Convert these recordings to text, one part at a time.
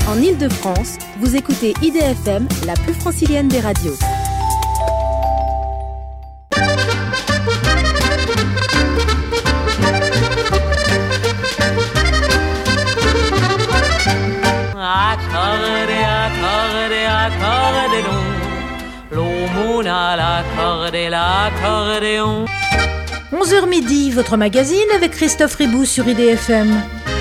En Île-de-France, vous écoutez IDFM, la plus francilienne des radios. L'accordéon. 11h midi, votre magazine avec Christophe Ribou sur IDFM.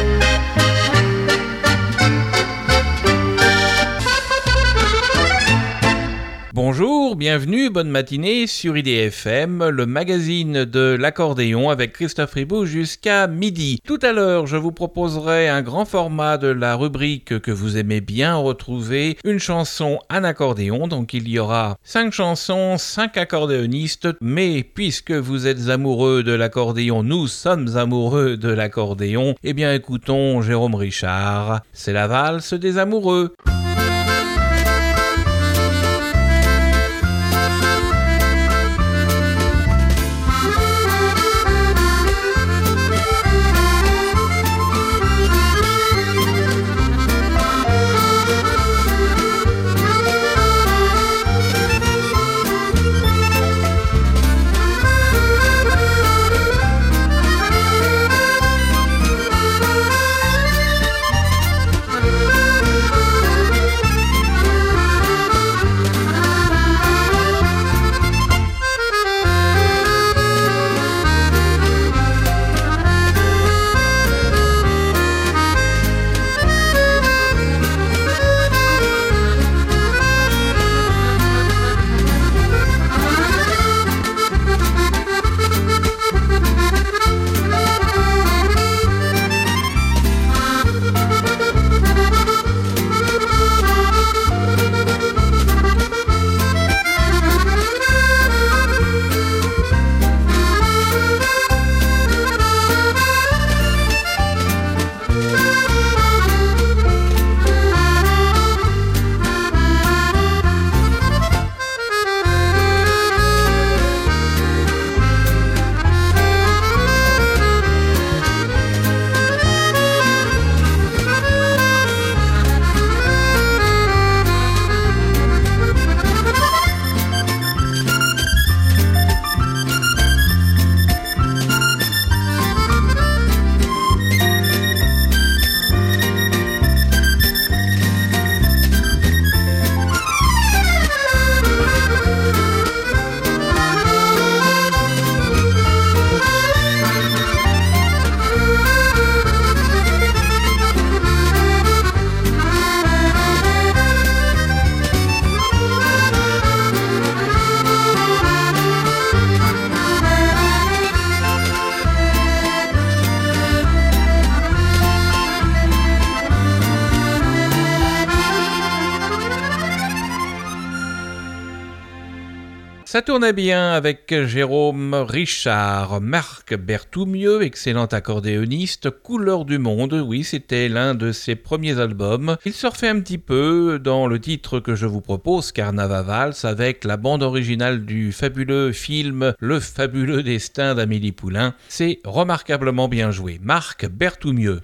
Bonjour, bienvenue, bonne matinée sur IDFM, le magazine de l'accordéon avec Christophe Ribou jusqu'à midi. Tout à l'heure, je vous proposerai un grand format de la rubrique que vous aimez bien retrouver, une chanson en accordéon. Donc il y aura 5 chansons, 5 accordéonistes, mais puisque vous êtes amoureux de l'accordéon, nous sommes amoureux de l'accordéon, eh bien écoutons Jérôme Richard, c'est la valse des amoureux. Ça tournait bien avec Jérôme Richard, Marc Berthoumieux, excellent accordéoniste, Couleur du Monde, oui, c'était l'un de ses premiers albums. Il surfait un petit peu dans le titre que je vous propose, Carnaval Valse, avec la bande originale du fabuleux film Le fabuleux destin d'Amélie Poulain. C'est remarquablement bien joué. Marc Berthoumieux.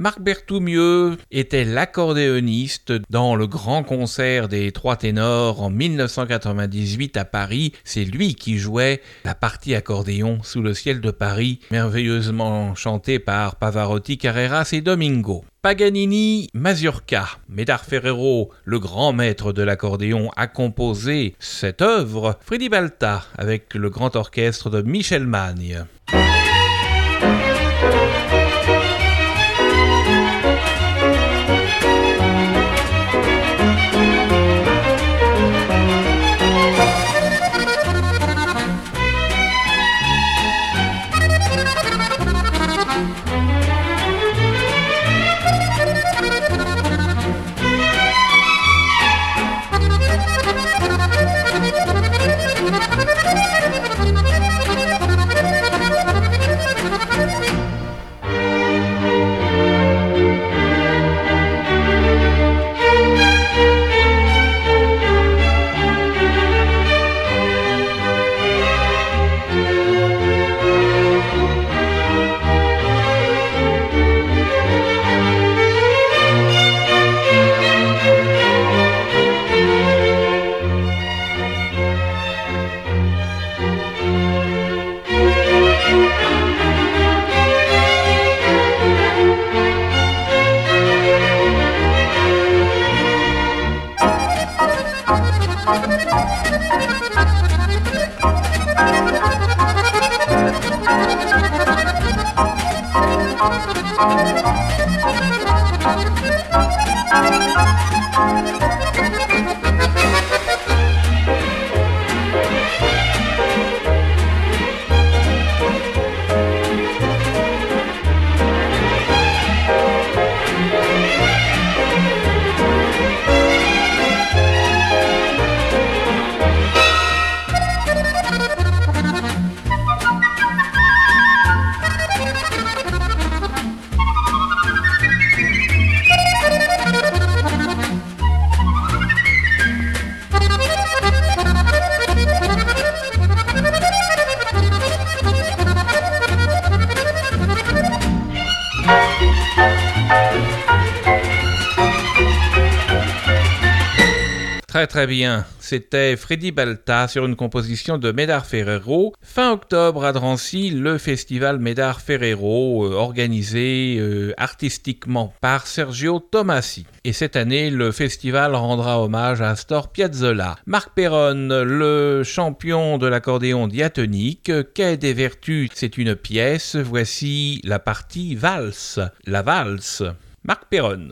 Marc Berthoumieux était l'accordéoniste dans le grand concert des Trois Ténors en 1998 à Paris. C'est lui qui jouait la partie accordéon sous le ciel de Paris, merveilleusement chantée par Pavarotti, Carreras et Domingo. Paganini, Mazurka. Médard Ferrero, le grand maître de l'accordéon, a composé cette œuvre. Freddy Balta avec le grand orchestre de Michel Magne. Très bien, c'était Freddy Balta sur une composition de Médard Ferrero. Fin octobre à Drancy, le festival Médard Ferrero, organisé artistiquement par Sergio Tomassi. Et cette année, le festival rendra hommage à Astor Piazzolla. Marc Perron, le champion de l'accordéon diatonique, Quai des Vertus, c'est une pièce. Voici la partie valse, la valse. Marc Perron.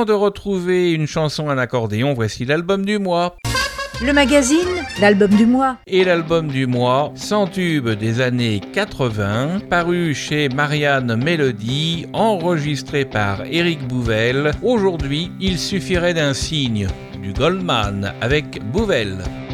de retrouver une chanson à l'accordéon, voici l'album du mois. Le magazine, l'album du mois. Et l'album du mois, 100 tubes des années 80, paru chez Marianne Mélodie, enregistré par Éric Bouvel. Aujourd'hui, il suffirait d'un signe, du Goldman avec Bouvel.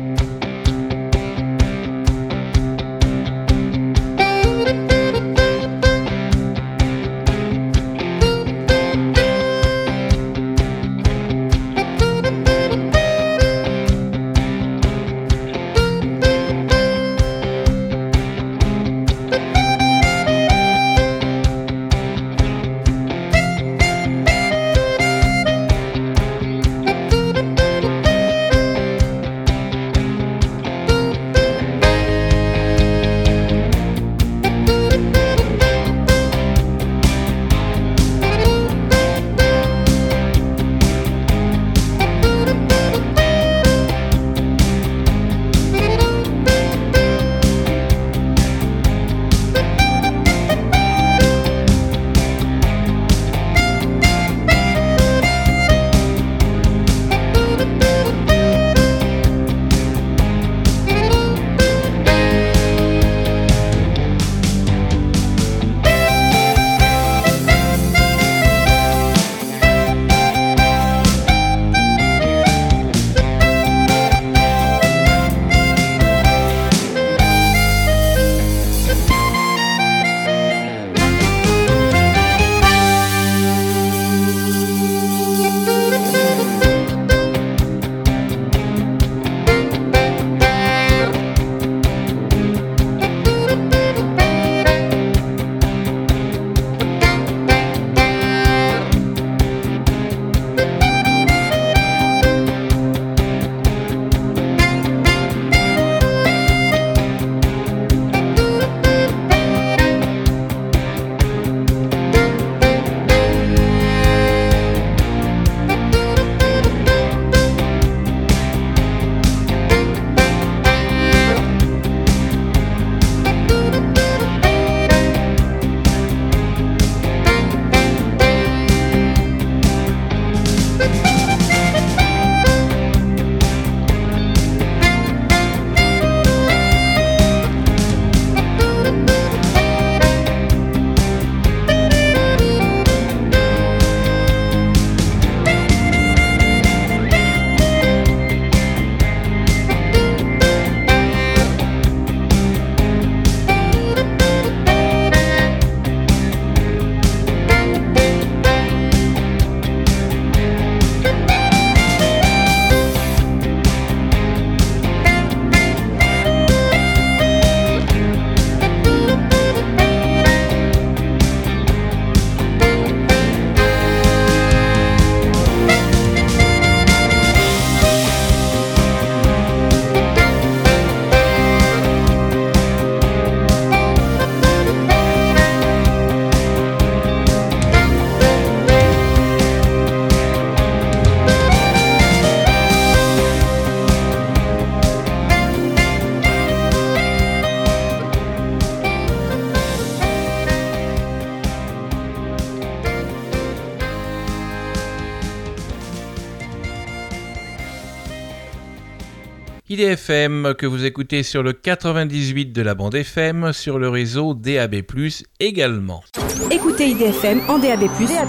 IDFM que vous écoutez sur le 98 de la bande FM, sur le réseau DAB+, également. Écoutez IDFM en DAB+,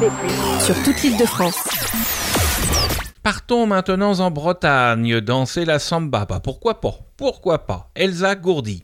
sur toute l'île de France. Partons maintenant en Bretagne, danser la samba. Bah, pourquoi pas Elsa Gourdi.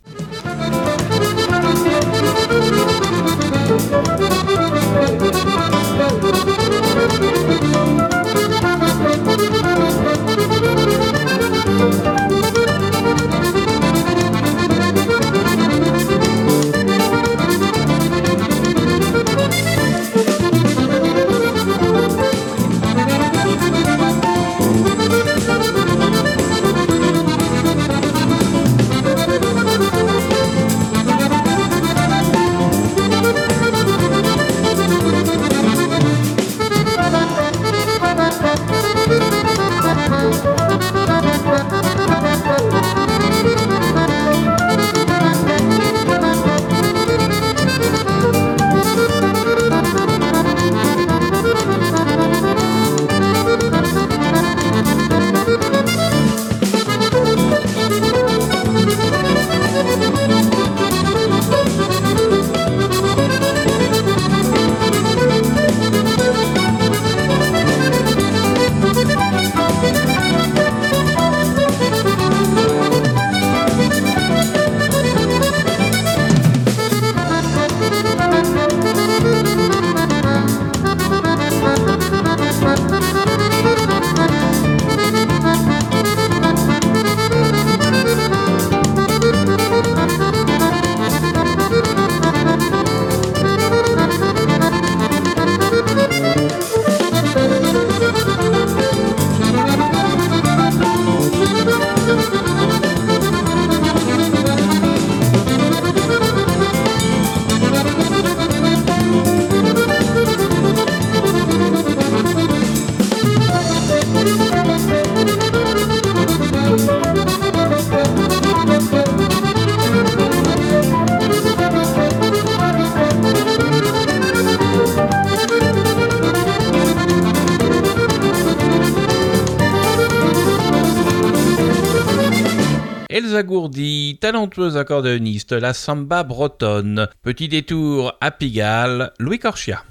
Elsa Gourdi, talentueuse accordéoniste, la samba bretonne. Petit détour à Pigalle, Louis Corchia.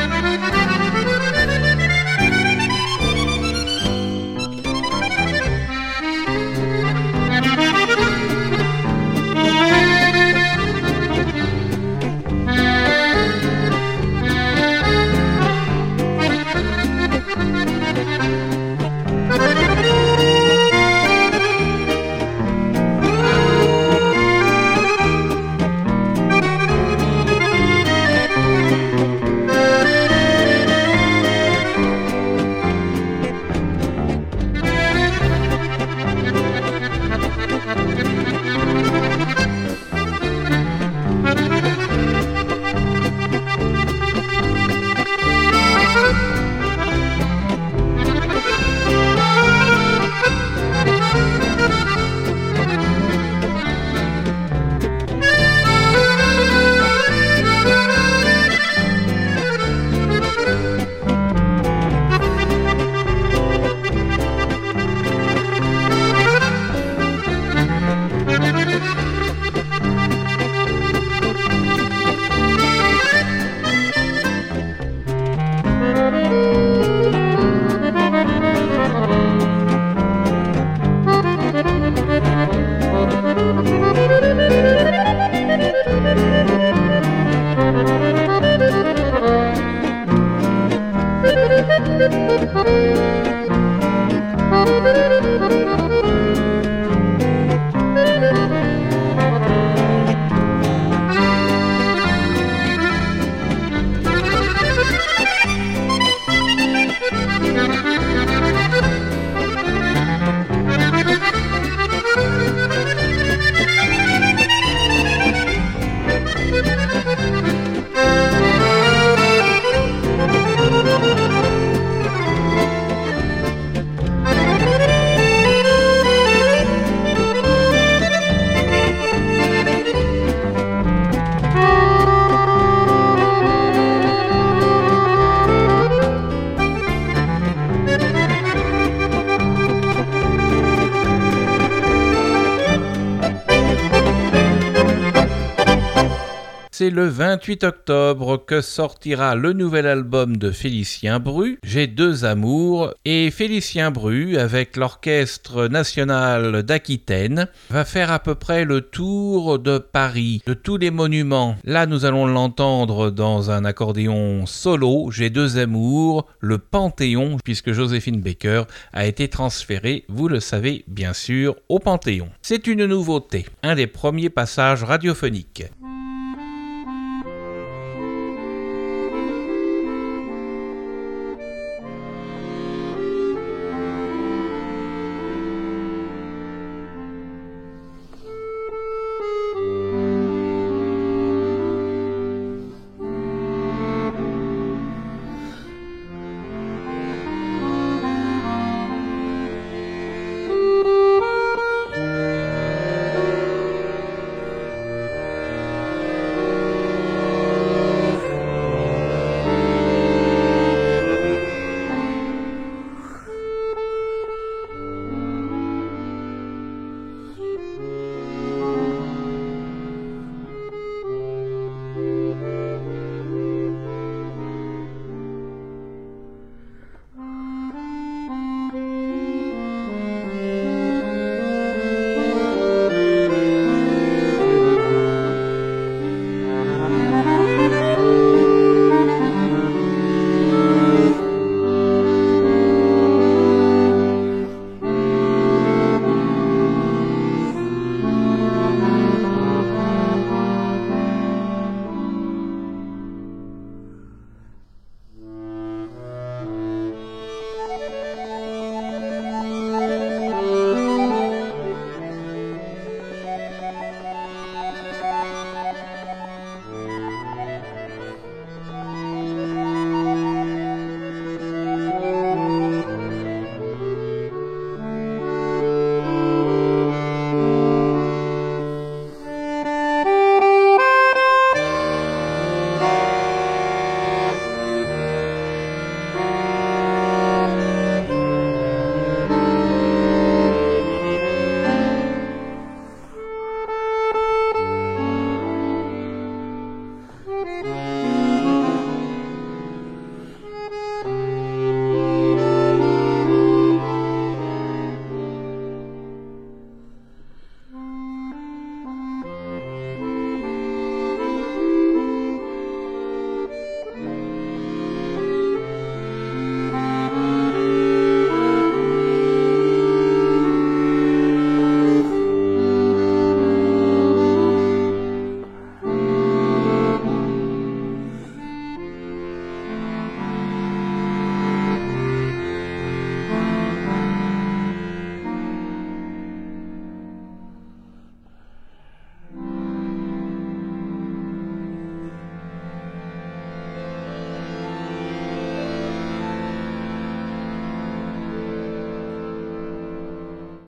C'est le 28 octobre que sortira le nouvel album de Félicien Bru, J'ai deux amours, et Félicien Bru, avec l'Orchestre national d'Aquitaine, va faire à peu près le tour de Paris, de tous les monuments. Là, nous allons l'entendre dans un accordéon solo, J'ai deux amours, le Panthéon, puisque Joséphine Baker a été transférée, vous le savez bien sûr, au Panthéon. C'est une nouveauté, un des premiers passages radiophoniques.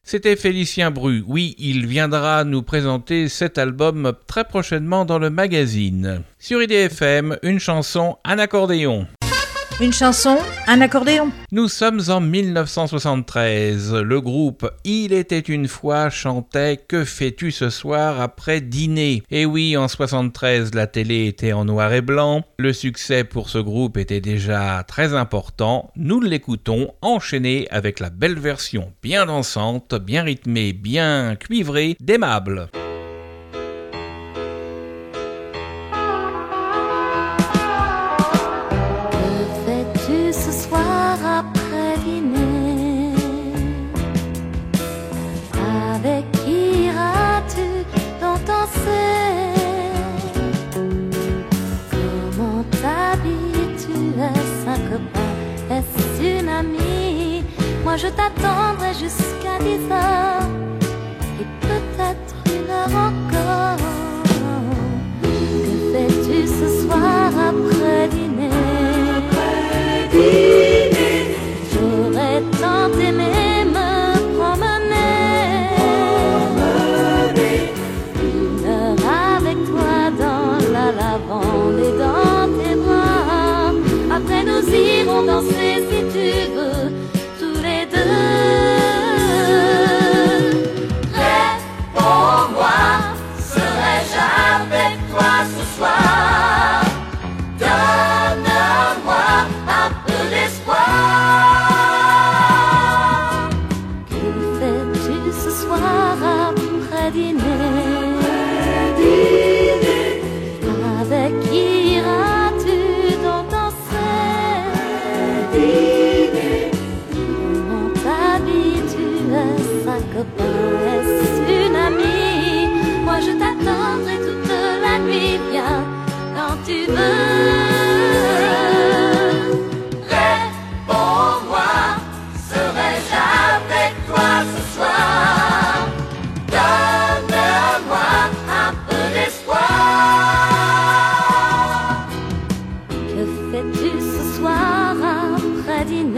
C'était Félicien Bru. Oui, il viendra nous présenter cet album très prochainement dans le magazine. Sur IDFM, une chanson, un accordéon. Une chanson, un accordéon. Nous sommes en 1973. Le groupe Il était une fois chantait « Que fais-tu ce soir après dîner ?» Et oui, en 73, la télé était en noir et blanc. Le succès pour ce groupe était déjà très important. Nous l'écoutons enchaîné avec la belle version bien dansante, bien rythmée, bien cuivrée d'Aimable. Moi je t'attendrai jusqu'à 10 heures et peut-être 1 heure encore. Que fais-tu ce soir après dîner? J'aurais tant aimé me promener 1 heure avec toi dans la lavande et dans tes bras. Après nous irons danser si tu veux. Réponds-moi, serais-je avec toi ce soir? Donne-moi un peu d'espoir. Que fais-tu ce soir après dîner? Avec qui iras-tu donc danser? Est-ce une amie? Moi je t'attendrai toute la nuit. Viens quand tu veux. Réponds-moi, serais-je avec toi ce soir? Donne-moi un peu d'espoir. Que fais-tu ce soir après dîner?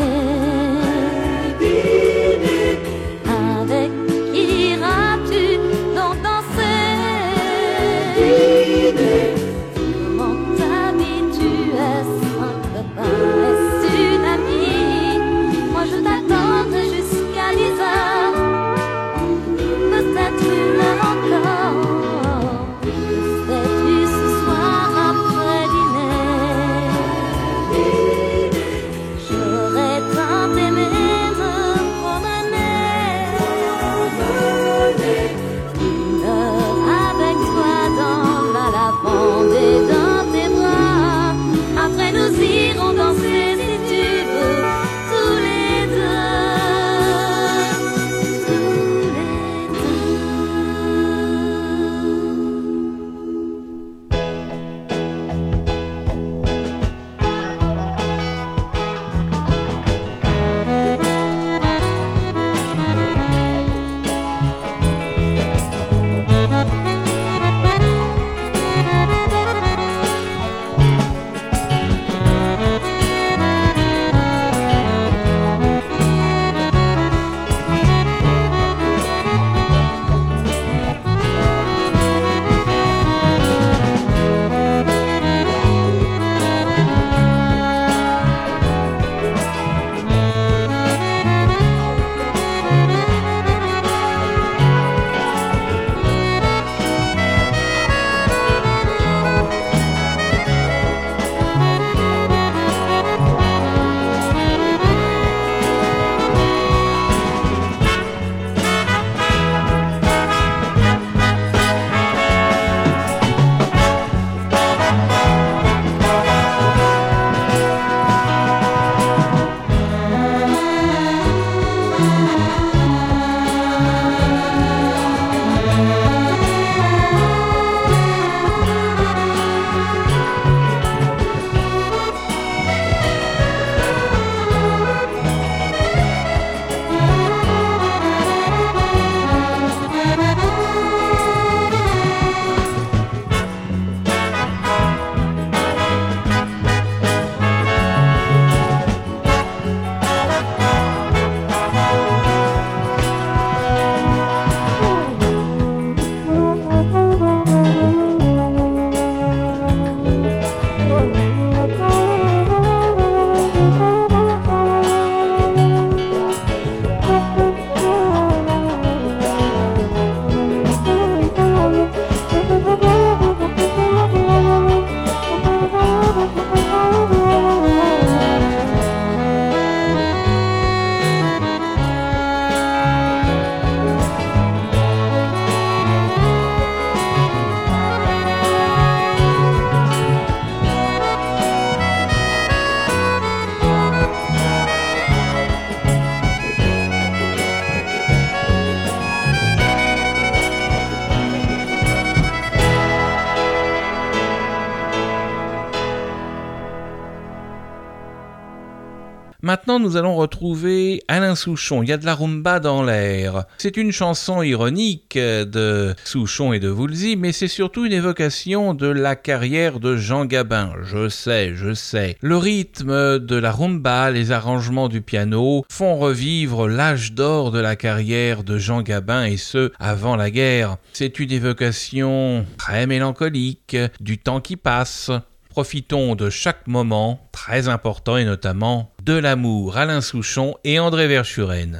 Maintenant, nous allons retrouver Alain Souchon. Il y a de la rumba dans l'air. C'est une chanson ironique de Souchon et de Woolsey, mais c'est surtout une évocation de la carrière de Jean Gabin. Je sais. Le rythme de la rumba, les arrangements du piano font revivre l'âge d'or de la carrière de Jean Gabin, et ce, avant la guerre. C'est une évocation très mélancolique du temps qui passe. Profitons de chaque moment très important, et notamment de l'amour. Alain Souchon et André Verschuren.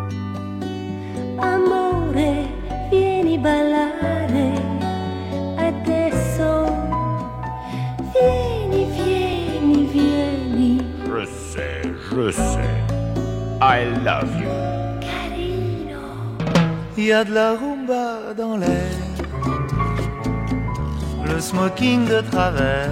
Amore, vieni ballare adesso. Vieni, vieni, vieni. Je sais, I love you. Carino. Il y a de la rumba dans l'air, le smoking de travers.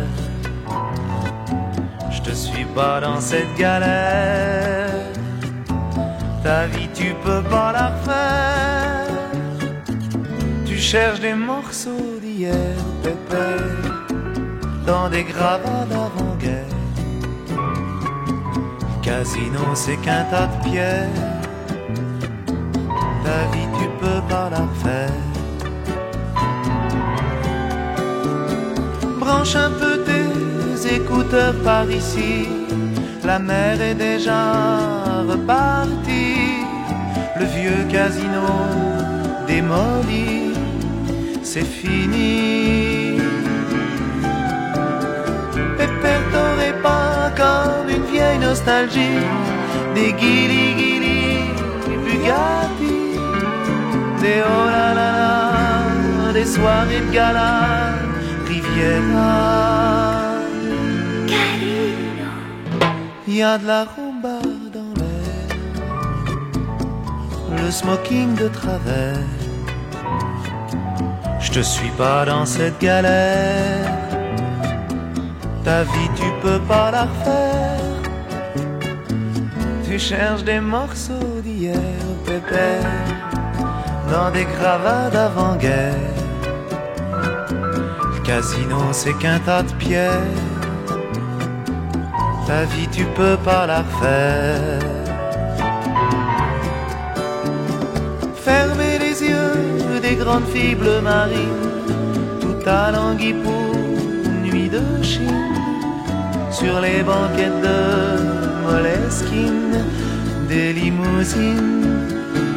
Je te suis pas dans cette galère, ta vie tu peux pas la refaire. Tu cherches des morceaux d'hier, pépère, dans des gravats d'avant-guerre. Casino c'est qu'un tas de pierres, ta vie tu peux pas la refaire. Branche un peu tes écouteurs par ici, la mer est déjà repartie. Le vieux casino démoli, c'est fini. Pépère, t'aurais pas comme une vieille nostalgie, des guili-guili, Bugatti, des oh là là là, des soirées de gala, Riviera. Carino. Il y a de la rumba dans l'air, le smoking de travers. Je te suis pas dans cette galère, ta vie tu peux pas la refaire. Tu cherches des morceaux d'hier, pépère, dans des gravats d'avant-guerre. Le casino c'est qu'un tas de pierres, ta vie tu peux pas la refaire. Fermez les yeux des grandes filles bleu marine, tout à Languille pour nuit de Chine, sur les banquettes de Moleskine, des limousines.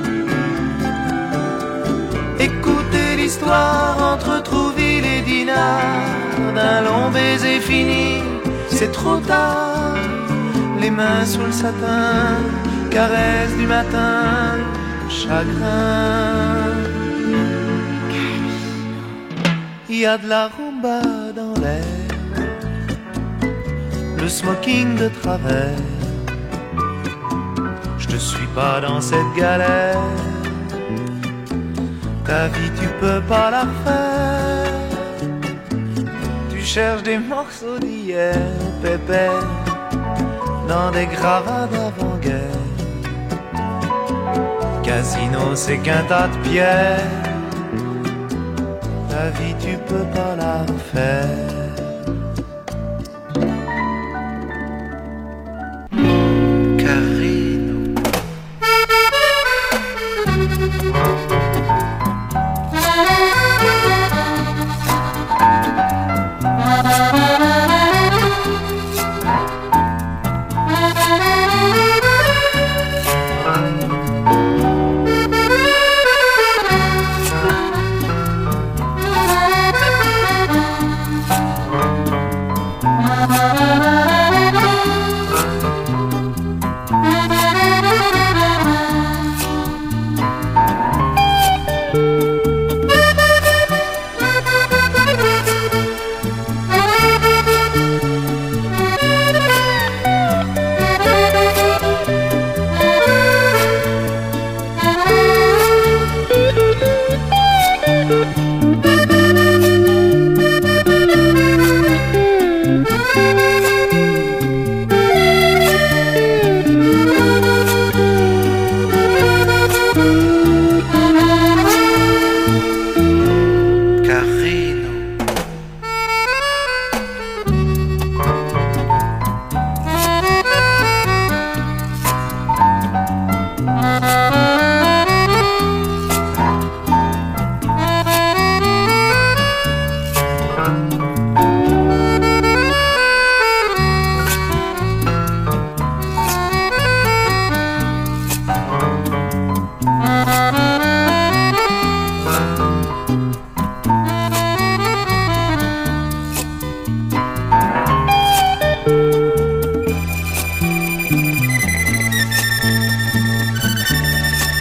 Écoutez l'histoire entre Trouville et Dinard, d'un long baiser fini, c'est trop tard. Les mains sous le satin, caresse du matin, chagrin. Il y a de la rumba dans l'air, le smoking de travers. Je te suis pas dans cette galère, ta vie tu peux pas la refaire. Tu cherches des morceaux d'hier, pépère, dans des gravats d'avant-guerre. Casino c'est qu'un tas de pierres, ta vie tu peux pas la refaire.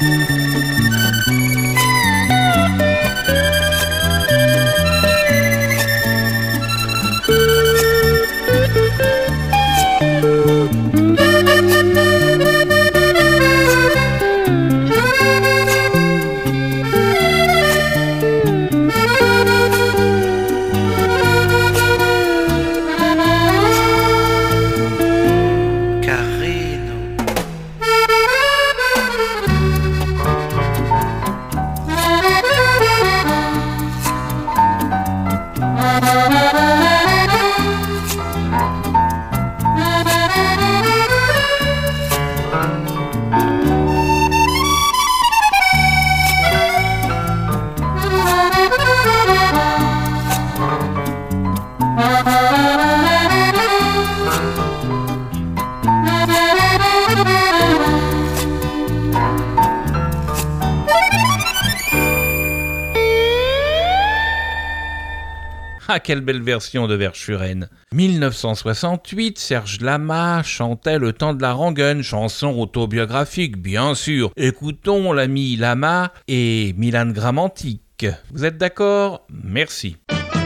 Ah, quelle belle version de Verschuren. 1968, Serge Lama chantait Le temps de la rengaine, chanson autobiographique, bien sûr. Écoutons l'ami Lama et Milan Gramantic. Vous êtes d'accord? Merci.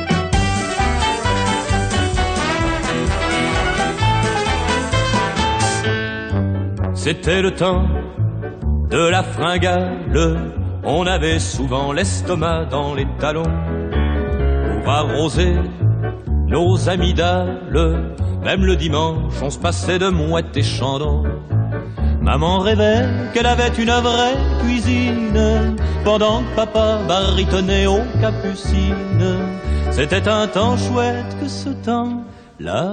C'était le temps de la fringale, on avait souvent l'estomac dans les talons. Pour arroser nos amygdales, même le dimanche, on se passait de mouettes et chandons. Maman rêvait qu'elle avait une vraie cuisine, pendant que papa baritonnait aux capucines. C'était un temps chouette que ce temps-là.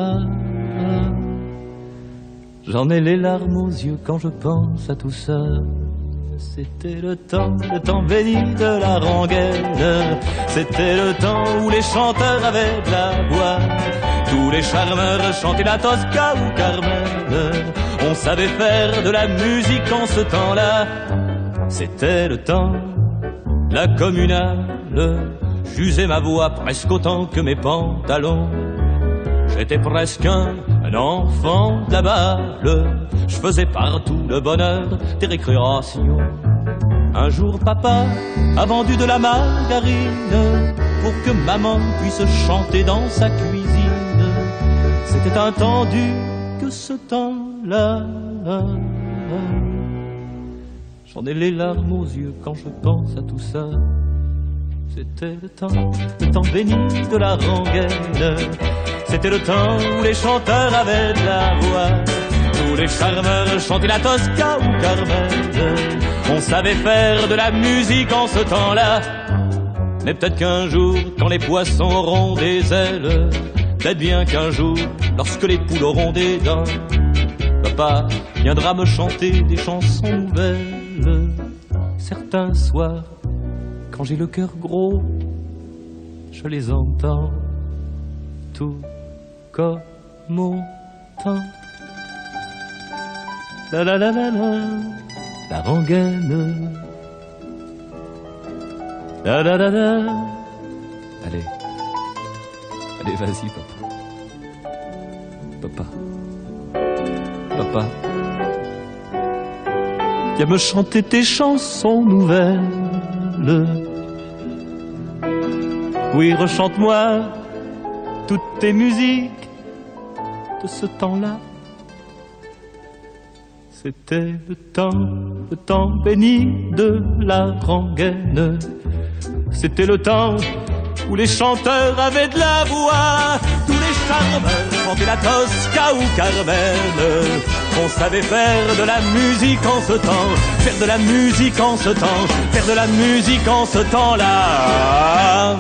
J'en ai les larmes aux yeux quand je pense à tout ça. C'était le temps béni de la rengaine. C'était le temps où les chanteurs avaient de la voix. Tous les charmeurs chantaient la Tosca ou Carmen. On savait faire de la musique en ce temps-là. C'était le temps, la communale. J'usais ma voix presque autant que mes pantalons. J'étais presque un enfant de la balle. Je faisais partout le bonheur des récréations. Un jour papa a vendu de la margarine pour que maman puisse chanter dans sa cuisine. C'était un temps dur que ce temps-là. J'en ai les larmes aux yeux quand je pense à tout ça. C'était le temps béni de la rengaine. C'était le temps où les chanteurs avaient de la voix. Tous les charmeurs chantaient la Tosca ou Carmen. On savait faire de la musique en ce temps-là. Mais peut-être qu'un jour, quand les poissons auront des ailes, peut-être bien qu'un jour, lorsque les poules auront des dents, papa viendra me chanter des chansons nouvelles. Certains soirs, quand j'ai le cœur gros, je les entends tout comme au temps. La la la la la, la rengaine. La la la la. Allez, allez, vas-y, papa. Papa. Viens me chanter tes chansons nouvelles. Oui, rechante-moi toutes tes musiques de ce temps-là. C'était le temps béni de la rengaine. C'était le temps où les chanteurs avaient de la voix. Tous les charmeurs chantaient la Tosca ou Carmen. On savait faire de la musique en ce temps, faire de la musique en ce temps, faire de la musique en ce temps-là.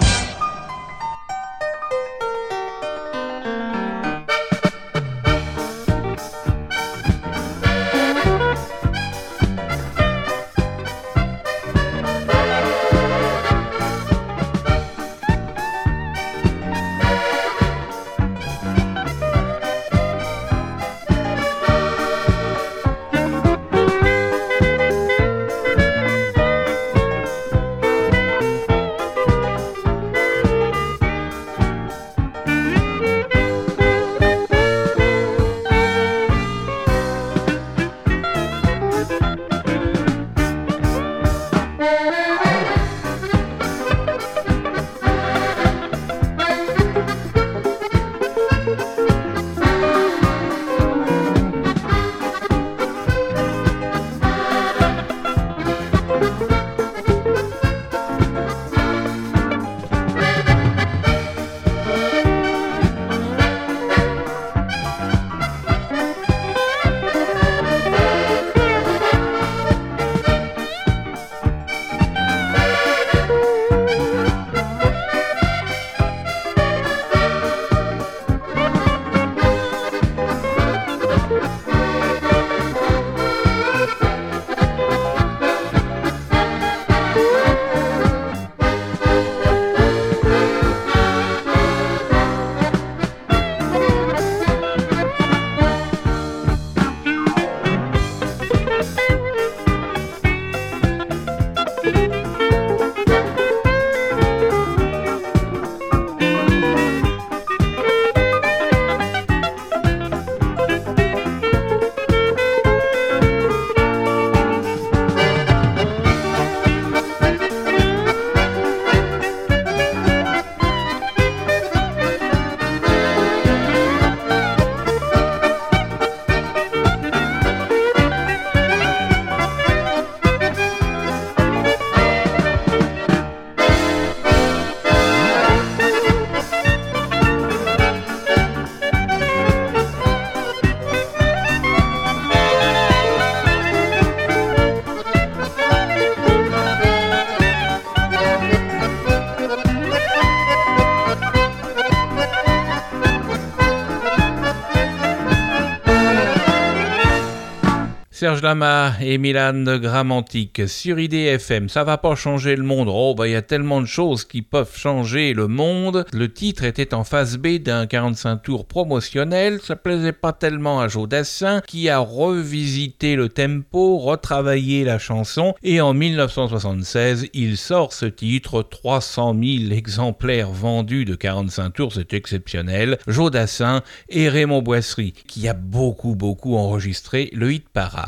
Serge Lama et Milan Grammantic sur IDFM. Ça va pas changer le monde. Oh, bah, il y a tellement de choses qui peuvent changer le monde. Le titre était en phase B d'un 45 tours promotionnel. Ça plaisait pas tellement à Joe Dassin, qui a revisité le tempo, retravaillé la chanson, et en 1976, il sort ce titre. 300 000 exemplaires vendus de 45 tours, c'est exceptionnel. Joe Dassin et Raymond Boisserie, qui a beaucoup enregistré le hit parade.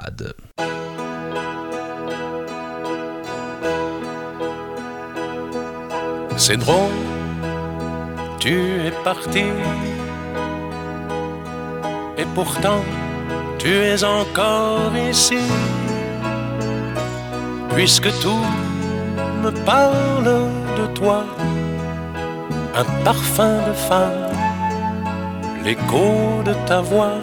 C'est drôle, tu es parti, et pourtant tu es encore ici, puisque tout me parle de toi, un parfum de femme, l'écho de ta voix.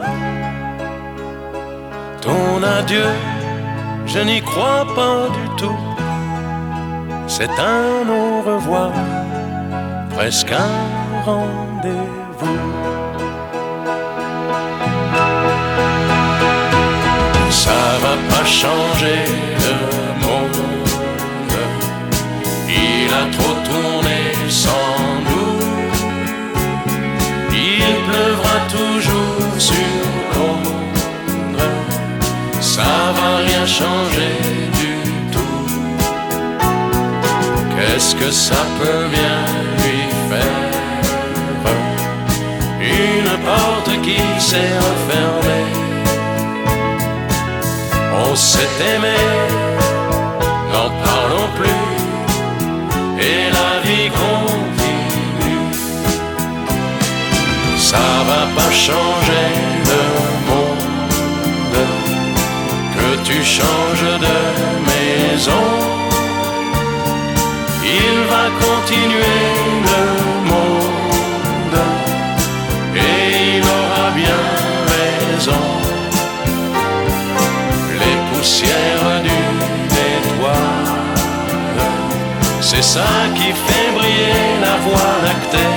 Ton adieu, je n'y crois pas du tout. C'est un au revoir, presque un rendez-vous. Ça va pas changer le monde, il a trop tourné sans nous. Il pleuvra toujours sur Londres. Ça va rien changer du tout. Qu'est-ce que ça peut bien lui faire? Une porte qui s'est refermée. On s'est aimé, n'en parlons plus, et la vie continue. Ça va pas changer le monde, que tu changes de maison. Il va continuer le monde, et il aura bien raison. Les poussières d'une étoile, c'est ça qui fait briller la voie lactée.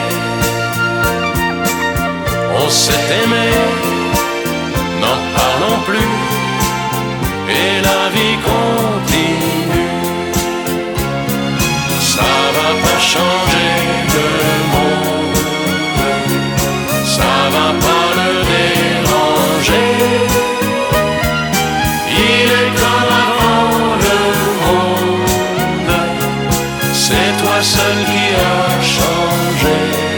On s'est aimé, n'en parlons plus, et la vie continue. Ça va pas changer le monde, ça va pas le déranger. Il est comme avant le monde, c'est toi seul qui as changé.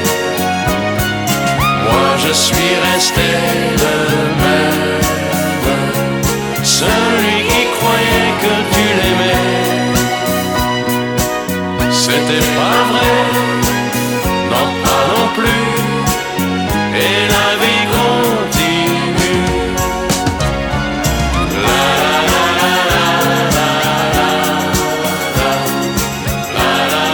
Moi je suis resté le même, celui qui croyait que tu l'aimais. C'était pas vrai, n'en parlons plus, et la vie continue. La la la la la la la la la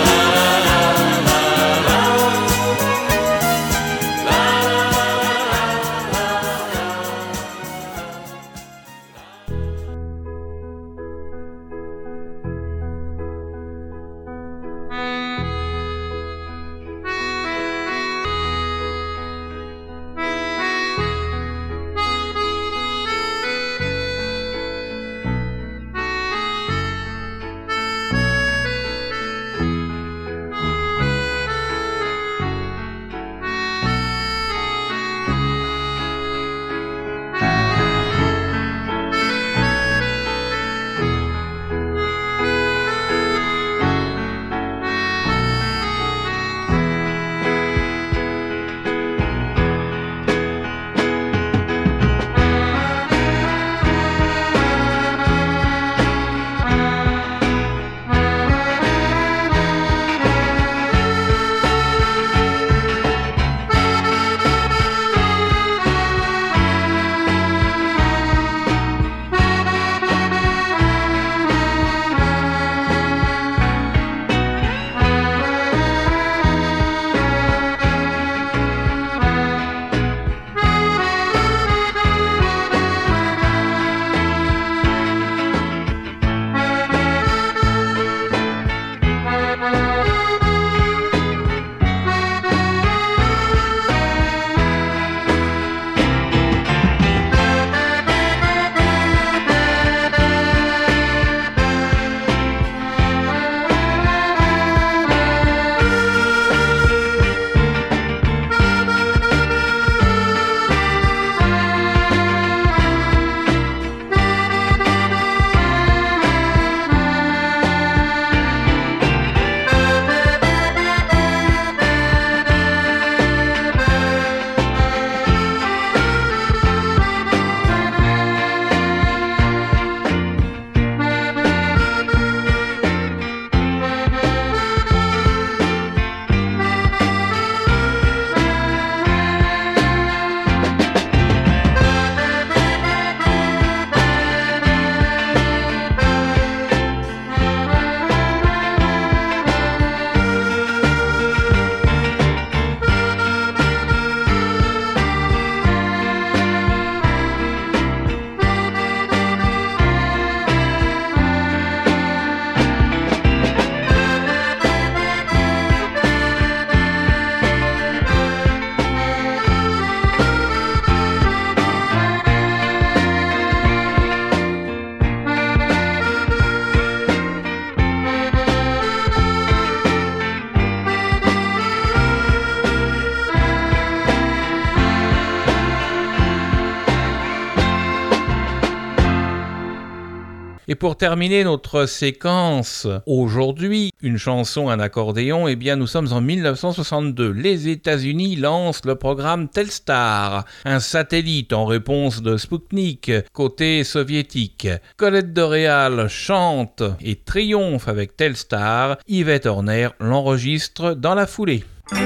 pour terminer notre séquence aujourd'hui, une chanson, un accordéon, eh bien nous sommes en 1962. Les États-Unis lancent le programme Telstar, un satellite en réponse de Sputnik, côté soviétique. Colette de Réal chante et triomphe avec Telstar. Yvette Horner l'enregistre dans la foulée.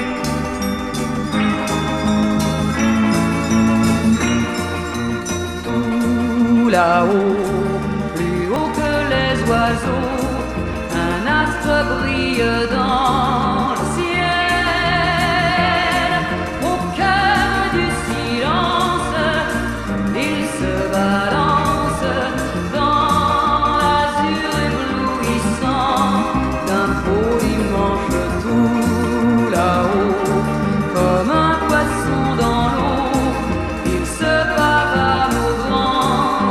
Tout là-haut, plus haut que les oiseaux, un astre brille dans le ciel. Au cœur du silence, il se balance dans l'azur éblouissant d'un beau dimanche. Tout là-haut, comme un poisson dans l'eau, il se pavane au grand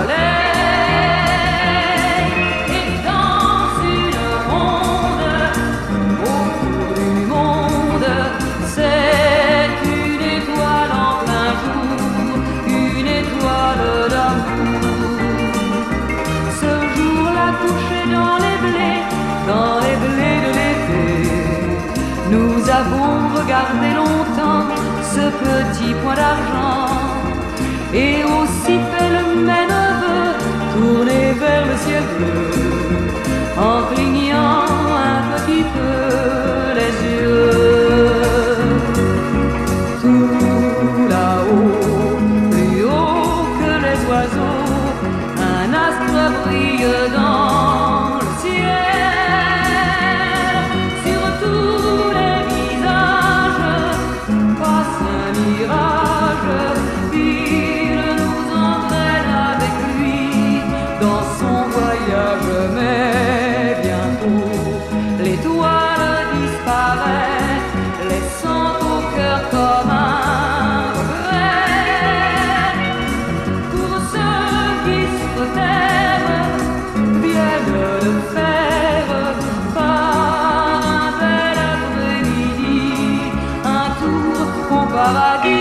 soleil et danse une ronde autour du monde. C'est une étoile en plein jour, une étoile d'amour. Ce jour-là couché dans les blés de l'été, nous avons regardé longtemps ce petit point d'argent et aussi fait le même vœu, tourner vers le ciel bleu, en clignant un petit peu les yeux. Tout là-haut, plus haut que les oiseaux, un astre brille dans le ciel. Sur tous les visages passe un mirage. Il nous entraîne avec lui dans son voyage. Mais bientôt l'étoile disparaît, laissant au cœur comme un regret. Pour ceux qui sur terre viennent de faire par un bel après-midi un tour au paradis.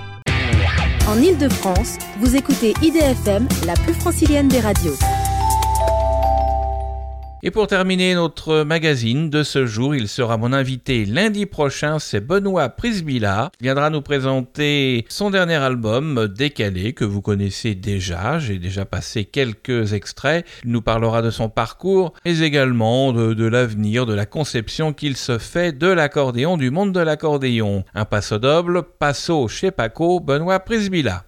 En Île-de-France, vous écoutez IDFM, la plus francilienne des radios. Et pour terminer notre magazine de ce jour, il sera mon invité lundi prochain, c'est Benoît Prisbilla. Il viendra nous présenter son dernier album, Décalé, que vous connaissez déjà. J'ai déjà passé quelques extraits. Il nous parlera de son parcours, mais également de l'avenir, de la conception qu'il se fait de l'accordéon, du monde de l'accordéon. Un passo doble, passo chez Paco, Benoît Prisbilla.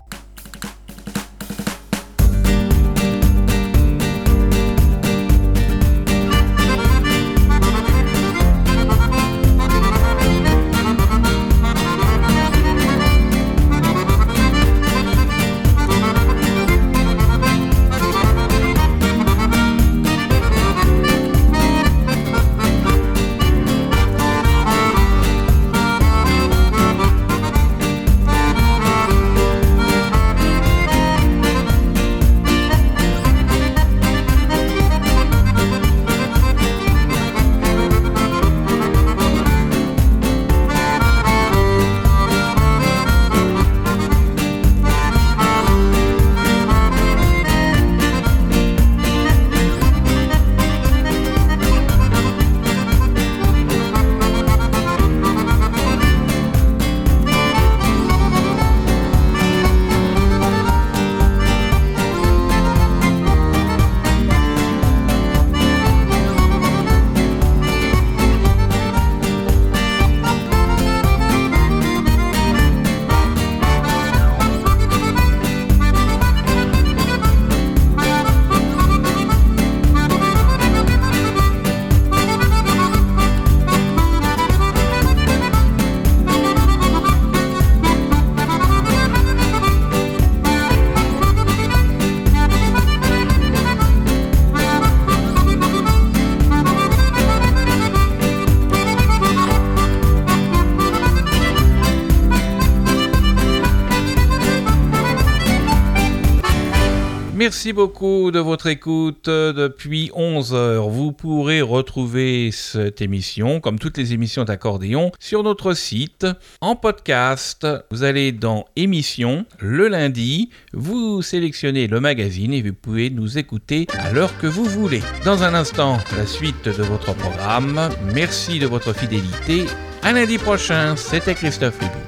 Merci beaucoup de votre écoute depuis 11h. Vous pourrez retrouver cette émission, comme toutes les émissions d'accordéon, sur notre site, en podcast. Vous allez dans Émissions, le lundi, vous sélectionnez le magazine et vous pouvez nous écouter à l'heure que vous voulez. Dans un instant, la suite de votre programme. Merci de votre fidélité. À lundi prochain, c'était Christophe Ribou.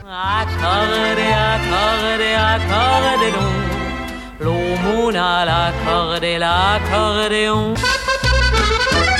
L'aumône à l'accordéon.